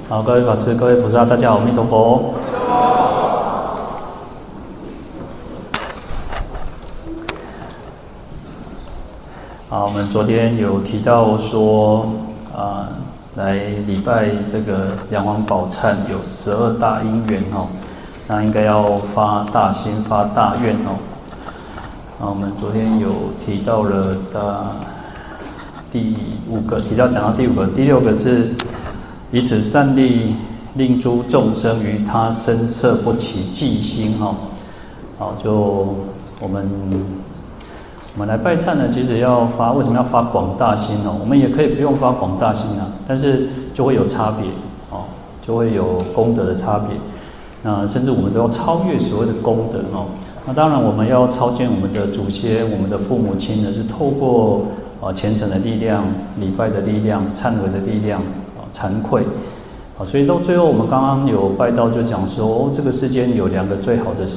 好，各位法师、各位菩萨，大家好，阿弥陀佛。好，我们昨天有提到说，来礼拜这个梁皇宝忏有12大因缘哦，那应该要发大心、发大愿哦。我们昨天有提到了第5个，讲到第5个，第6个是以此善力令诸众生于他身色不起忌心哈。好，就我们来拜忏呢，其实为什么要发广大心哦？我们也可以不用发广大心啊，但是就会有差别哦，就会有功德的差别。那甚至我们都要超越所谓的功德哦。那当然我们要超荐我们的祖先、我们的父母亲呢，是透过虔诚的力量、礼拜的力量、忏悔的力量、惭愧。所以到最后我们刚刚有拜到就讲说，这个世间有2个最好的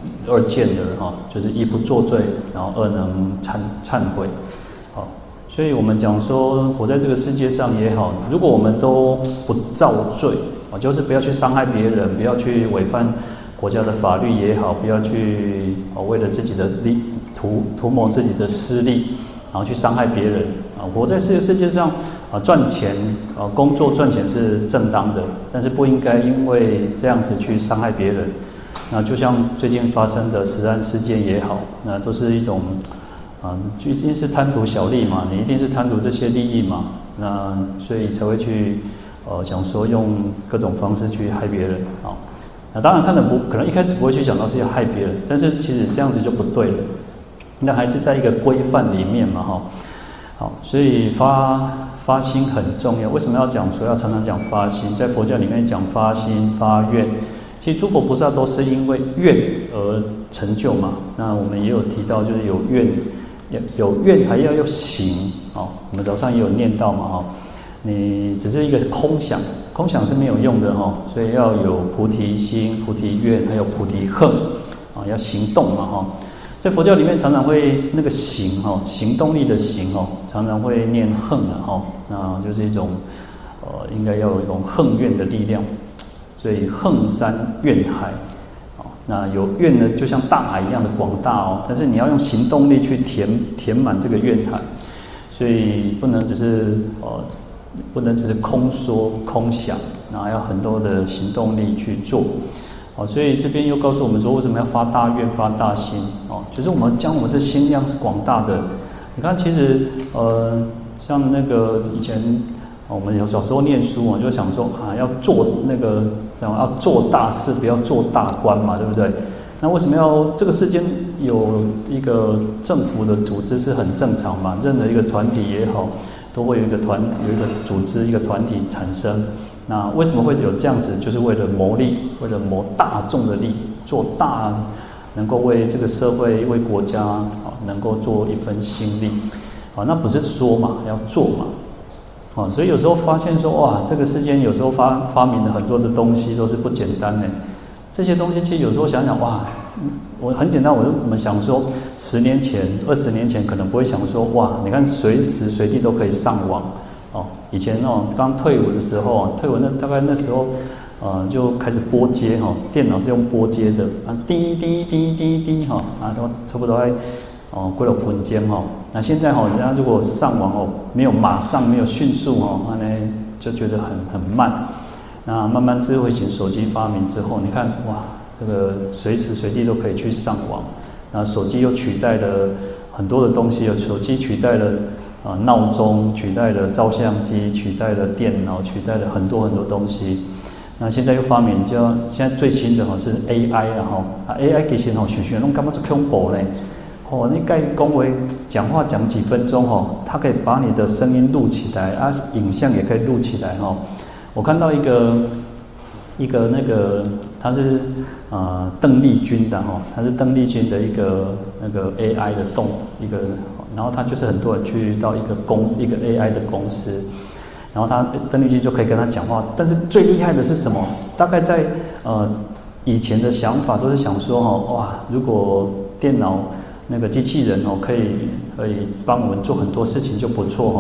2件的就是1不作罪，然后2能忏悔。所以我们讲说，活在这个世界上也好，如果我们都不造罪，就是不要去伤害别人，不要去违反国家的法律也好，不要去为了自己的图谋自己的私利，然后去伤害别人活在这个世界上赚钱工作赚钱是正当的，但是不应该因为这样子去伤害别人。那就像最近发生的食安事件也好，那都是一种一定是贪图小利嘛，你一定是贪图这些利益嘛，那所以才会去想说用各种方式去害别人那当然可能一开始不会去想到是要害别人，但是其实这样子就不对了，那还是在一个规范里面嘛好，所以发心很重要。为什么要讲说要常常讲发心？在佛教里面讲发心发愿，其实诸佛菩萨都是因为愿而成就嘛。那我们也有提到，就是有愿还要行我们早上也有念到嘛你只是一个空想是没有用的所以要有菩提心、菩提愿，还有菩提恨要行动嘛在佛教里面常常会那个行行动力的行常常会念恨那就是一种应该要有一种恨愿的力量，所以恨山怨海那有愿呢，就像大海一样的广大但是你要用行动力去填满这个愿海，所以不能只是空说空想，然后要很多的行动力去做所以这边又告诉我们说，为什么要发大愿、发大心就是我们将我们这心量是广大的。你看，其实像那个以前我们有小时候念书就想说要做要做大事，不要做大官嘛，对不对？那为什么要这个世间有一个政府的组织是很正常嘛？任何一个团体也好，都会有一个组织、一个团体产生。那为什么会有这样子？就是为了谋利，为了谋大众的利，做大，能够为这个社会、为国家能够做一份心力那不是说嘛，要做嘛所以有时候发现说，哇，这个世间有时候发明了很多的东西都是不简单的。这些东西其实有时候想想，哇，我很简单，我们想说，10年前、20年前可能不会想说，哇，你看随时随地都可以上网以前刚退伍的时候退伍大概那时候就开始拨接电脑是用拨接的滴滴滴滴滴差不多在过了分间那现在人家如果上网马上没有迅速就觉得很慢。那慢慢智慧型手机发明之后，你看哇，这个随时随地都可以去上网。那手机又取代了很多的东西，手机取代了闹钟，取代了照相机，取代了电脑，取代了很多很多东西。那现在又发明现在最新的是 AI AI 其实许多人感觉是恐怖嘞你该讲话讲话讲几分钟它可以把你的声音录起来影像也可以录起来我看到一个那个他是邓丽君的他是邓丽君的一个那个 AI 的然后他就是很多人去到一个 AI 的公司，然后邓丽君就可以跟他讲话。但是最厉害的是什么？大概在以前的想法都是想说哇，如果电脑那个机器人可以帮我们做很多事情就不错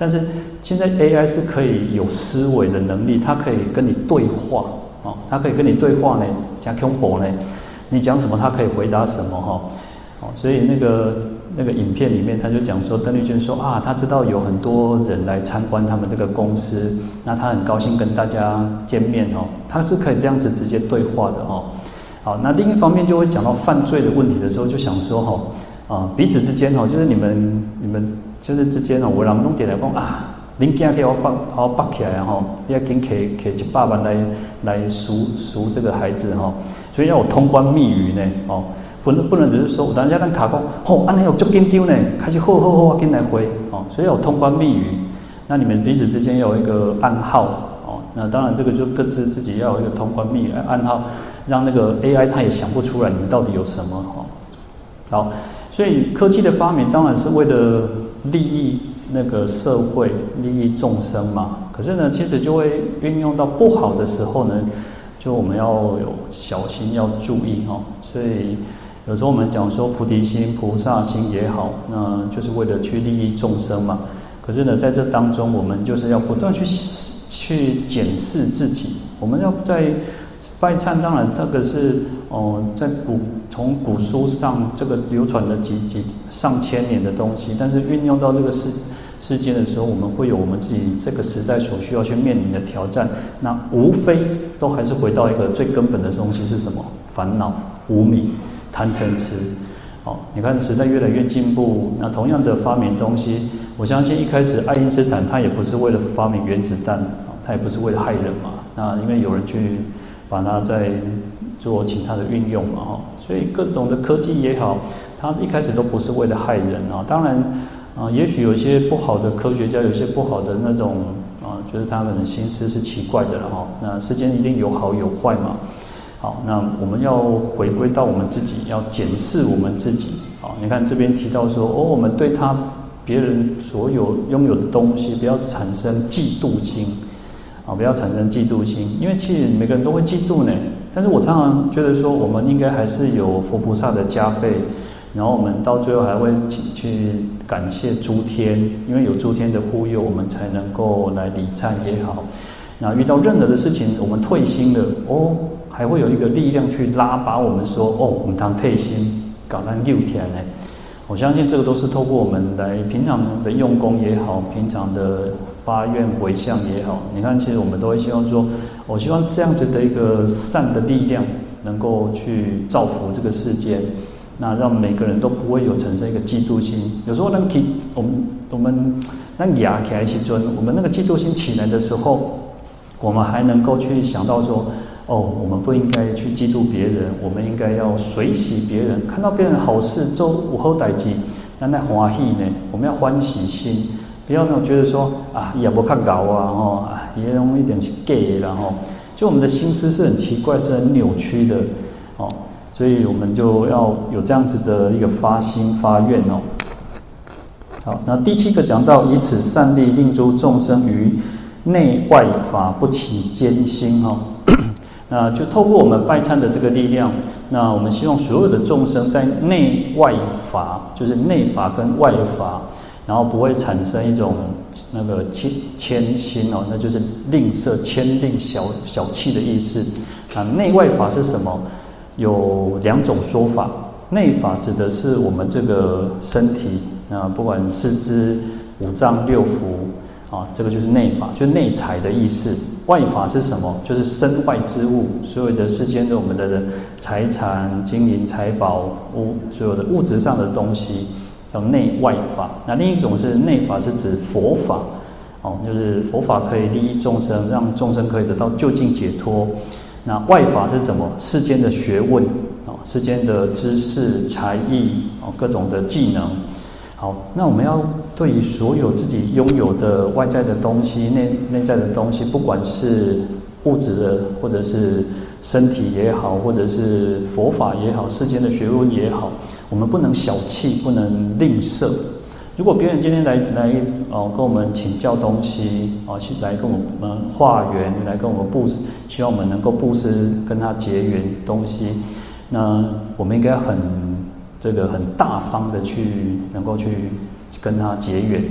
但是现在 AI 是可以有思维的能力，它可以跟你对话哦，它可以跟你对话呢，加 combo 呢，你讲什么它可以回答什么哈。哦，所以那个影片里面他就讲说，邓丽君说啊，他知道有很多人来参观他们这个公司，那他很高兴跟大家见面哦，他是可以这样子直接对话的哦。好，那另一方面就会讲到犯罪的问题的时候，就想说哈，彼此之间哈，就是你们就是之间哦，我人弄点来讲啊，恁囝给我绑起来哈，你要紧给100万来赎这个孩子哈，所以要有通关密语呢哦。不能只是说，我等下让卡讲，安尼有足紧张呢，开始好，紧来回哦，所以有通关密语。那你们彼此之间要有一个暗号哦，那当然这个就各自自己要有一个通关密语暗号，让那个 AI 它也想不出来你们到底有什么哦。好，所以科技的发明当然是为了利益那个社会、利益众生嘛。可是呢，其实就会运用到不好的时候呢，就我们要有小心，要注意哦。所以有时候我们讲说菩提心、菩萨心也好，那就是为了去利益众生嘛。可是呢，在这当中，我们就是要不断去检视自己。我们要在拜忏，当然这个是在从古书上这个流传了几上千年的东西，但是运用到这个世间的时候，我们会有我们自己这个时代所需要去面临的挑战。那无非都还是回到一个最根本的东西是什么？烦恼、无明、贪嗔痴。好，你看时代越来越进步，那同样的发明东西，我相信一开始爱因斯坦他也不是为了发明原子弹，他也不是为了害人嘛。那因为有人去把它在做其他的运用嘛，所以各种的科技也好，它一开始都不是为了害人啊。当然也许有些不好的科学家，有些不好的那种就是他们的心思是奇怪的了哈。那世间一定有好有坏嘛。好，那我们要回归到我们自己，要检视我们自己。好，你看这边提到说，我们对别人所有拥有的东西，不要产生嫉妒心，不要产生嫉妒心，因为其实每个人都会嫉妒呢。但是我常常觉得说，我们应该还是有佛菩萨的加被，然后我们到最后还会去感谢诸天，因为有诸天的护佑，我们才能够来礼忏也好。那遇到任何的事情，我们退心了还会有一个力量去拉拔我们说，我们当退心，搞咱溜起来呢。我相信这个都是透过我们来平常的用功也好，平常的发愿回向也好。你看，其实我们都会希望说，我希望这样子的一个善的力量，能够去造福这个世间，那让每个人都不会有产生一个嫉妒心。有时候我们那压起来时阵，我们那个嫉妒心起来的时候，我们还能够去想到说，我们不应该去嫉妒别人，我们应该要随喜别人。看到别人好事做有好代志，咱来欢喜呢。我们要欢喜心，不要觉得说也不看搞也容易一点是 gay 然后，就我们的心思是很奇怪，是很扭曲的所以我们就要有这样子的一个发心发愿好，那第7个讲到以此善力令诸众生于内外法不起艰辛那就透过我们拜忏的这个力量，那我们希望所有的众生在内外法，就是内法跟外法，然后不会产生一种那个谦心那就是吝啬、谦吝、小气的意思。内外法是什么？有2种说法。内法指的是我们这个身体，不管四肢、5脏6腑这个就是内法，就是内财的意思。外法是什么？就是身外之物，所有的世间的我们的财产、金银财宝、所有的物质上的东西，叫内外法。那另一种是内法，是指佛法就是佛法可以利益众生，让众生可以得到究竟解脱。那外法是什么？世间的学问世间的知识、才艺各种的技能。好，那我们要对于所有自己拥有的外在的东西、内在的东西，不管是物质的，或者是身体也好，或者是佛法也好，世间的学问也好，我们不能小气，不能吝啬。如果别人今天来跟我们请教东西来跟我们化缘，来跟我们布施，希望我们能够布施跟他结缘东西，那我们应该很大方的能够去跟他结缘。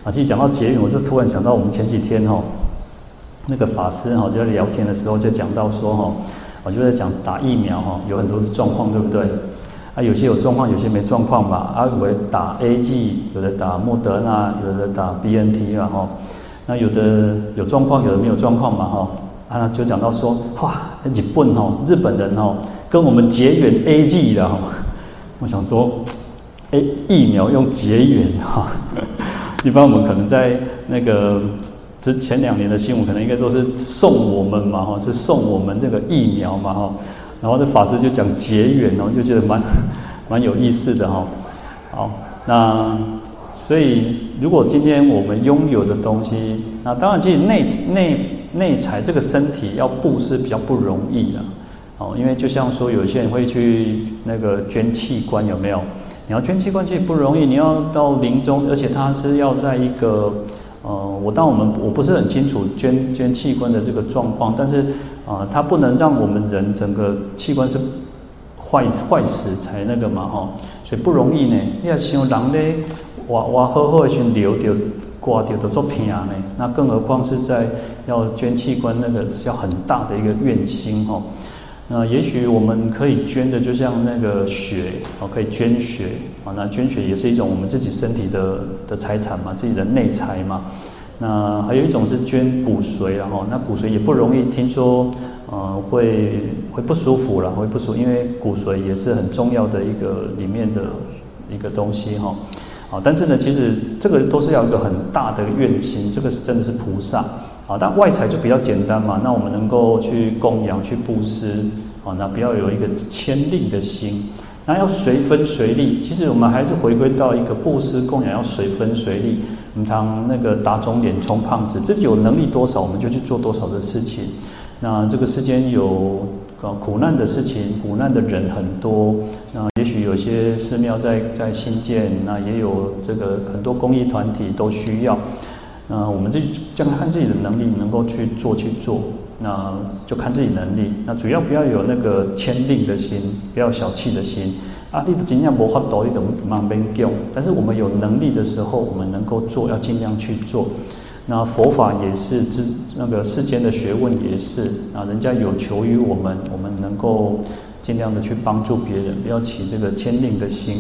其实讲到结缘，我就突然想到我们前几天那个法师就在聊天的时候就讲到说我就在讲打疫苗有很多状况，对不对？有些有状况，有些没状况嘛。有的打 AZ， 有的打莫德纳，有的打 BNT 嘛那有的有状况，有的没有状况嘛就讲到说，哇，日本人跟我们结缘 AZ 的我想说，疫苗用结缘一般我们可能在那个前2年的新闻，可能应该都是送我们嘛是送我们这个疫苗嘛然后这法师就讲结缘就觉得蛮有意思的好，那所以如果今天我们拥有的东西，那当然其实内财这个身体要布施比较不容易因为就像说有些人会去那个捐器官，有没有？你要捐器官其实不容易，你要到临终，而且它是要在一个我不是很清楚捐器官的这个状况，但是它不能让我们人整个器官是坏死才那个嘛所以不容易呢。你要想人咧，我好好的先流掉挂掉都做偏呢，那更何况是在要捐器官，那个是要很大的一个愿心那也许我们可以捐的，就像那个血可以捐血那捐血也是一种我们自己身体的财产嘛，自己的内财嘛。那还有一种是捐骨髓那骨髓也不容易，听说会不舒服啦，会不舒服，因为骨髓也是很重要的一个里面的一个东西但是呢，其实这个都是要有一个很大的愿心，这个是真的是菩萨但外财就比较简单嘛，那我们能够去供养、去布施那不要有一个牵令的心，那要随分随力。其实我们还是回归到一个布施供养要随分随力。我们常那个打肿脸充胖子，自己有能力多少我们就去做多少的事情。那这个世间有苦难的事情，苦难的人很多，那也许有些寺庙在新建，那也有这个很多公益团体都需要。我们自己就看自己的能力能够去做，那就看自己能力。那主要不要有那个牵令的心，不要小气的心你的尽量没法度，你就慢慢用。但是我们有能力的时候，我们能够做，要尽量去做。那佛法也是那个世间的学问也是人家有求于我们，我们能够尽量的去帮助别人，不要起这个牵令的心。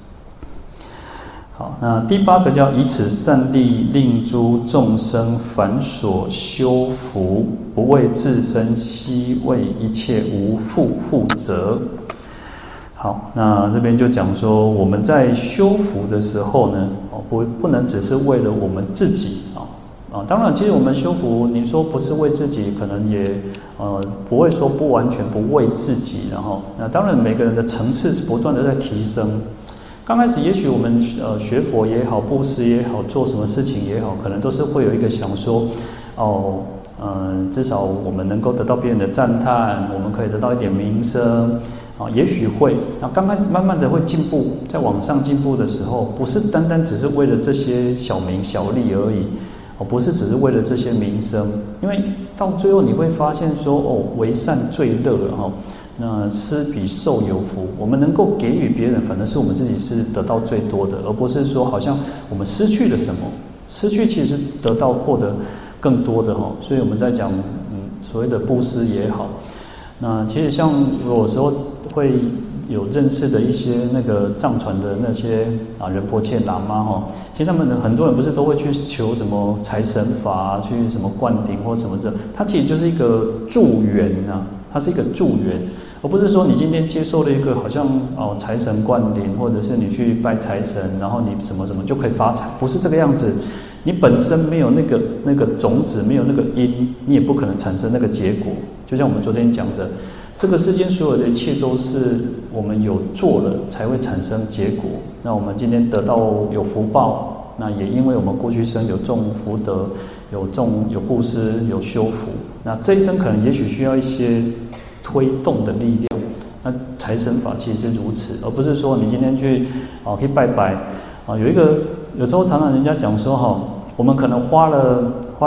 好，那第8个叫以此善力令诸众生反所修福，不为自身，悉为一切无负责。好，那这边就讲说，我们在修福的时候呢，不能只是为了我们自己当然，其实我们修福，你说不是为自己，可能也不会说不完全不为自己，那当然每个人的层次是不断的在提升。刚开始也许我们学佛也好，布施也好，做什么事情也好，可能都是会有一个想说至少我们能够得到别人的赞叹，我们可以得到一点名声也许会。那刚开始慢慢的会进步，在往上进步的时候，不是单单只是为了这些小名小利而已不是只是为了这些名声，因为到最后你会发现说为善最乐那施比受有福，我们能够给予别人，反正是我们自己是得到最多的，而不是说好像我们失去了什么，失去其实是得到获得更多的所以我们在讲所谓的布施也好，那其实像有时候会有认识的一些那个藏传的那些仁波切喇嘛其实他们很多人不是都会去求什么财神法去什么灌顶或什么的，它其实就是一个助缘它是一个助缘，而不是说你今天接受了一个好像财神灌顶，或者是你去拜财神，然后你什么什么就可以发财，不是这个样子。你本身没有那个种子，没有那个因，你也不可能产生那个结果。就像我们昨天讲的，这个世间所有的一切都是我们有做了才会产生结果。那我们今天得到有福报，那也因为我们过去生有种福德，有布施，有修福。那这一生可能也许需要一些推动的力量。那财神法其实是如此，而不是说你今天去拜拜有时候常常人家讲说我们可能花了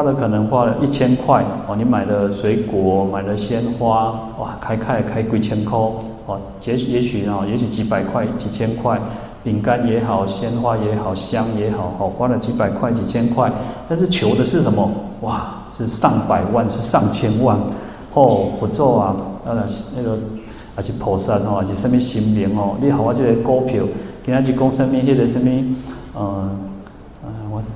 1000块你买了水果，买了鲜花，哇，开几千块也许几百块、几千块， 饼干也好，鲜花也好，香也好，花了几百块、几千块，但是求的是什么？哇，是上百万，是上千万。不做啊，那个还是菩萨还是什么神明你给我这个股票，今仔日讲什么那个什么我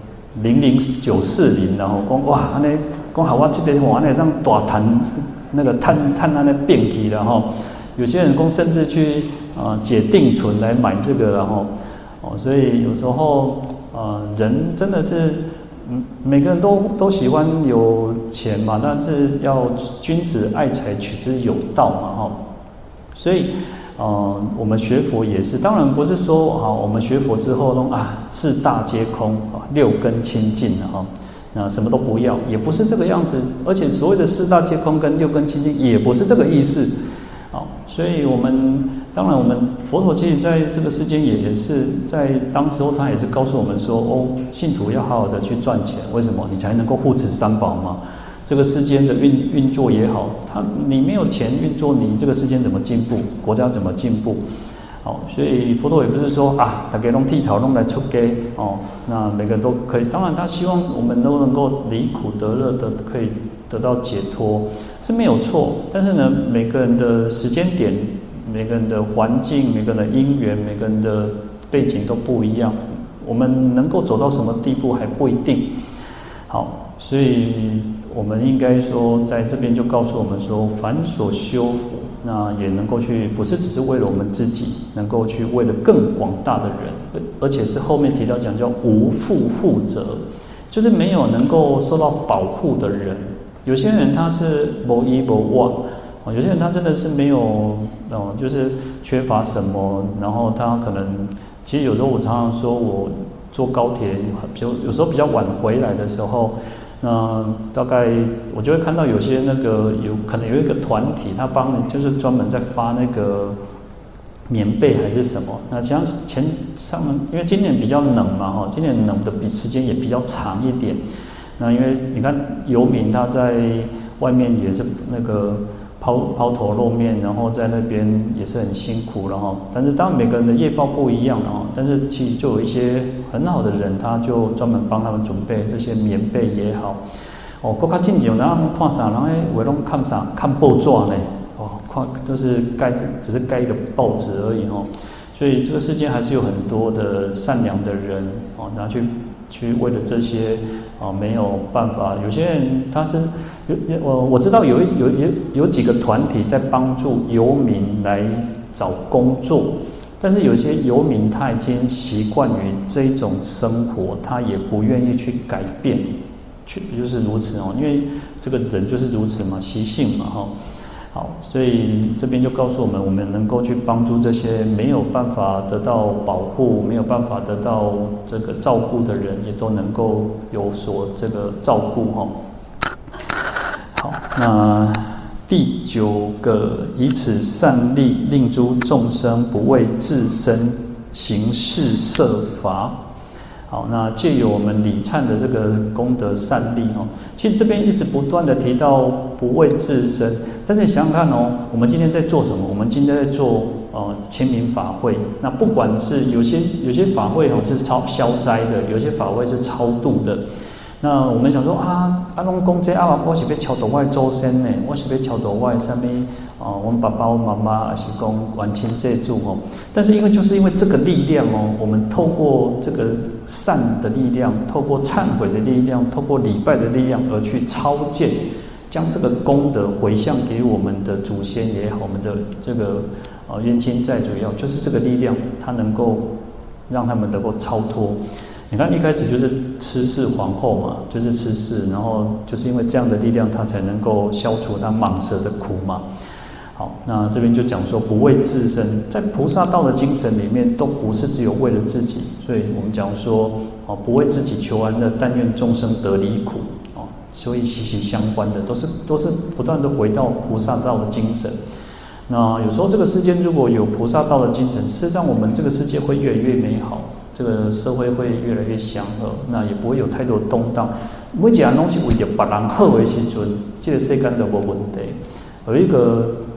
00940，然后讲哇，安尼讲好我这个安尼让大赚那个赚安尼变去了吼。有些人甚至去解定存来买这个，然后所以有时候人真的是每个人都喜欢有钱嘛，但是要君子爱财，取之有道嘛所以我们学佛也是，当然不是说我们学佛之后四大皆空六根清净那什么都不要，也不是这个样子。而且所谓的四大皆空跟六根清净，也不是这个意思。所以我们当然我们佛陀其实在这个世间也是在当时候他也是告诉我们说信徒要好好的去赚钱，为什么？你才能够护持三宝嘛。这个世间的运作也好，你没有钱运作，你这个世间怎么进步？国家怎么进步？所以佛陀也不是说大家都剃头弄来出家那每个人都可以。当然他希望我们都能够离苦得乐的，可以得到解脱是没有错。但是呢，每个人的时间点、每个人的环境、每个人的因缘、每个人的背景都不一样，我们能够走到什么地步还不一定。所以我们应该说，在这边就告诉我们说，凡所修福，那也能够去，不是只是为了我们自己，能够去为了更广大的人，而且是后面提到讲叫无负负责，就是没有能够受到保护的人。有些人他是没依没忘，有些人他真的是没有就是缺乏什么，然后他可能，其实有时候我常常说我坐高铁，有时候比较晚回来的时候。那大概我就会看到有些可能有一个团体，他就是专门在发那个棉被还是什么。那像因为今年比较冷嘛今年冷的时间也比较长一点。那因为你看游民他在外面也是那个抛头露面，然后在那边也是很辛苦但是当然每个人的业报不一样但是其实就有一些很好的人，他就专门帮他们准备这些棉被也好更较进前咱看啥，然后有的看啥看报纸呢看就是只是盖一个报纸而已所以这个世间还是有很多的善良的人拿去为了这些没有办法。有些人他是我知道有几个团体在帮助游民来找工作，但是有些游民他已经习惯于这种生活，他也不愿意去改变，就是如此因为这个人就是如此嘛，习性嘛所以这边就告诉我们能够去帮助这些没有办法得到保护、没有办法得到这个照顾的人，也都能够有所这个照顾好，那第9个，以此善力，令诸众生不为自身行事设法。好，那借由我们礼忏的这个功德善力其实这边一直不断的提到不为自身，但是你想想看我们今天在做什么？我们今天在做签名法会，那不管是有些法会是消灾的，有些法会是超度的。那我们想说拢讲这我是要超度我的祖先呢，我是要超度我的什么我们爸爸、我妈妈，还是讲冤亲债主但是就是因为这个力量我们透过这个善的力量，透过忏悔的力量，透过礼拜的力量而去超荐，将这个功德回向给我们的祖先也好，我们的这个冤亲债主也好，就是这个力量，它能够让他们能够超脱。你看一开始就是吃氏皇后嘛，就是吃氏，然后就是因为这样的力量，它才能够消除它蟒蛇的苦嘛。好，那这边就讲说不为自身，在菩萨道的精神里面，都不是只有为了自己，所以我们讲说不为自己求安乐，但愿众生得离苦所以息息相关的都是不断的回到菩萨道的精神。那有时候这个世间如果有菩萨道的精神，事实上我们这个世界会越来越美好，这个社会会越来越祥和，那也不会有太多动荡。每一样东西为了别人好的时阵，这个世间都没问题。有一个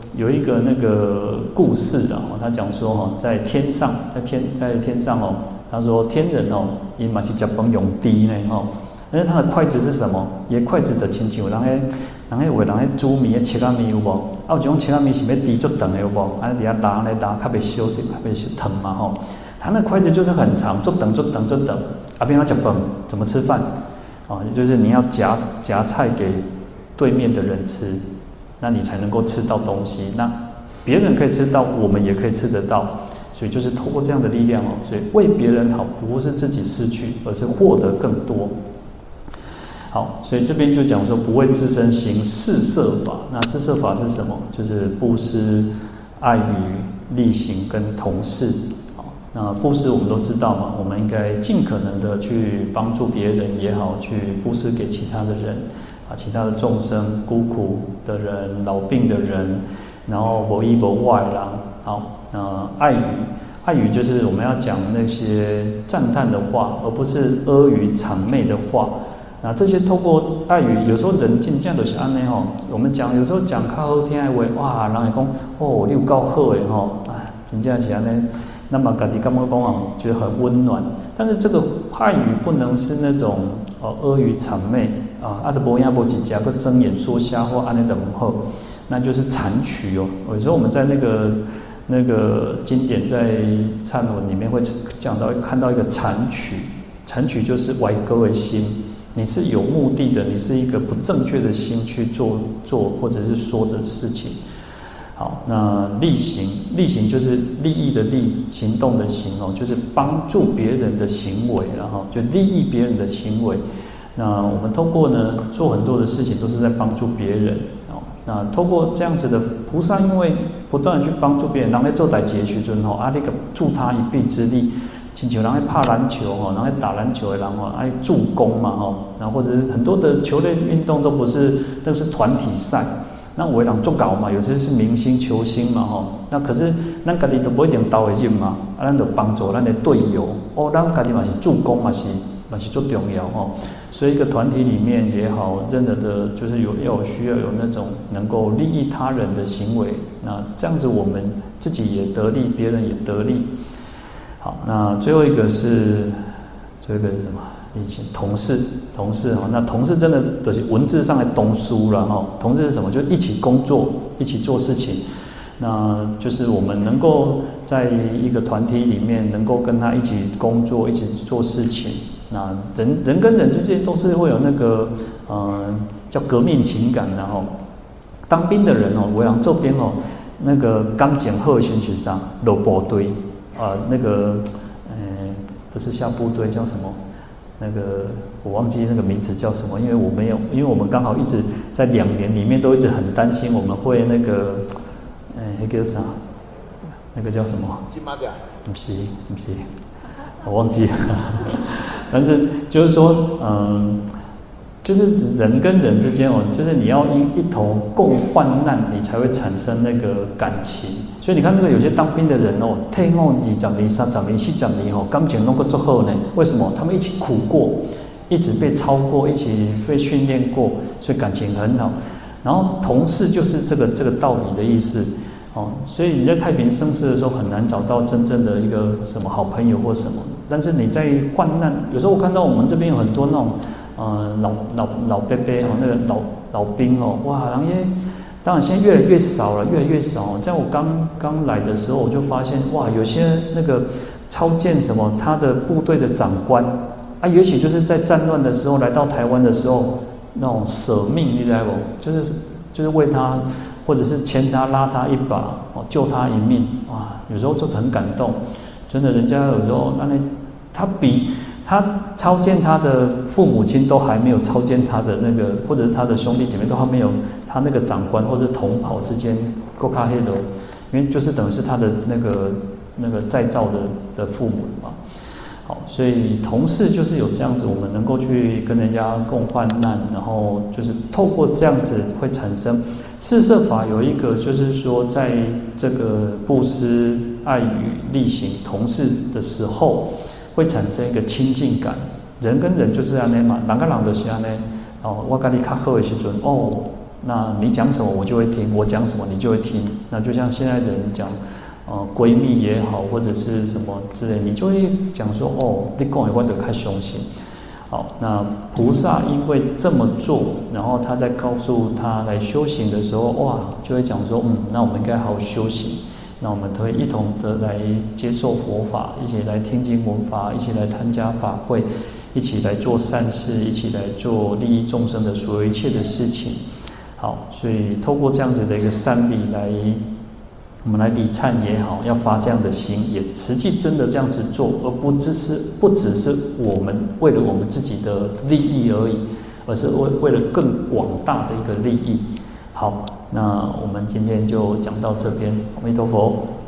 有一个那个故事啊，他讲说哈，在天上，在天上哦，他说天人哦，伊嘛是吃饭用滴呢哦，但是他的筷子是什么？伊筷子的亲像人有的人煮面的切仔面有无？啊，有一种切仔面是要滴足长的有无？啊，底下打，较袂烧的，较袂疼嘛吼。他那筷子就是很长，足长，啊，边要吃饭，怎么吃饭？啊，就是你要夹菜给对面的人吃，那你才能够吃到东西。那别人可以吃到，我们也可以吃得到。所以就是透过这样的力量哦，所以为别人好，不是自己失去，而是获得更多。好，所以这边就讲说，不为自身行四摄法。那四摄法是什么？就是布施、爱语、力行跟同事。好，那布施我们都知道嘛，我们应该尽可能的去帮助别人也好，去布施给其他的人啊，其他的众生、孤苦的人、老病的人，然后无依无外啦。好，爱语。爱语就是我们要讲那些赞叹的话，而不是阿谀谄媚的话。那这些透过爱语，有时候人真正就是安尼吼。我们讲有时候讲较好听的话，哇，人会讲哦，你有够好的吼，啊，真正是安尼。那么家己感觉讲哦，觉得很温暖。但是这个爱语不能是那种阿谀谄媚啊，都无影无一家个睁眼说瞎话安尼的好，那就是残曲哦。有时候我们在那个经典在忏文里面会讲到看到一个残曲，残曲就是歪歌的心。你是有目的的，你是一个不正确的心去做或者是说的事情。好，那力行就是利益的利，行动的行哦，就是帮助别人的行为，然后就利益别人的行为。那我们通过呢做很多的事情，都是在帮助别人哦。那通过这样子的菩萨，因为不断的去帮助别人，人在做代志的时阵吼，啊，你个助他一臂之力。亲像人爱打篮球吼，人爱打篮球的人吼，爱助攻嘛吼，然后或者是很多的球类运动都是团体赛。那有的人做搞嘛，有些是明星球星嘛吼。那可是咱家己都不一定投得进嘛，啊，咱就帮助咱的队友哦，咱家己嘛是助攻嘛是最重要吼。所以一个团体里面也好，任何的就是要需要有那种能够利益他人的行为，那这样子我们自己也得利，别人也得利。好，那最后一个是什么？同事哈，那同事真的都是文字上的同事了哈。同事是什么？就一起工作，一起做事情。那就是我们能够在一个团体里面，能够跟他一起工作，一起做事情。那人跟人之间都是会有那个叫革命情感的哈。当兵的人哦，我想这边哦，那个感情好的兴趣上落部队。那个，不是下部队叫什么？那个我忘记那个名字叫什么，因为我们刚好一直在2年里面都一直很担心我们会那个，那个啥，那个叫什么？金马奖？不是，我忘记了。但是就是说，就是人跟人之间哦，就是你要一同共患难，你才会产生那个感情。所以你看，这个有些当兵的人哦，退伍20年、30年、40年哦，感情弄个最好呢。为什么？他们一起苦过，一直被操过，一起被训练过，所以感情很好。然后同事就是这个道理的意思哦。所以你在太平盛世的时候，很难找到真正的一个什么好朋友或什么。但是你在患难，有时候我看到我们这边有很多那种老伯伯哦，那个老兵哦，哇，然后当然，现在越来越少了，越来越少。在我刚来的时候，我就发现，哇，有些那个超荐什么，他的部队的长官啊，也许就是在战乱的时候来到台湾的时候，那种舍命，你知道不？就是为他，或者是牵他拉他一把，哦，救他一命，哇，有时候就很感动。真的，人家有时候他超荐他的父母亲都还没有超荐他的那个，或者是他的兄弟姐妹都还没有他那个长官或者同袍之间够卡黑的，因为就是等于是他的那个再造的父母嘛。好，所以同事就是有这样子，我们能够去跟人家共患难，然后就是透过这样子会产生四摄法。有一个就是说，在这个布施、爱语、力行、同事的时候，会产生一个亲近感。人跟人就是这样嘛，人跟人就是这样哦，我跟你较好的时阵，哦， 那你讲什么我就会听，我讲什么你就会听。那就像现在的人讲，闺蜜也好，或者是什么之类，你就会讲说，哦，你讲的我就较相信。好，那菩萨因为这么做，然后他在告诉他来修行的时候，哇，就会讲说，那我们应该好好修行。那我们都会一同的来接受佛法，一起来听经闻法，一起来参加法会，一起来做善事，一起来做利益众生的所有一切的事情。好，所以透过这样子的一个善礼来，我们来礼忏也好，要发这样的心，也实际真的这样子做，而不只是我们为了我们自己的利益而已，而是为了更广大的一个利益。好，那我们今天就讲到这边，阿弥陀佛。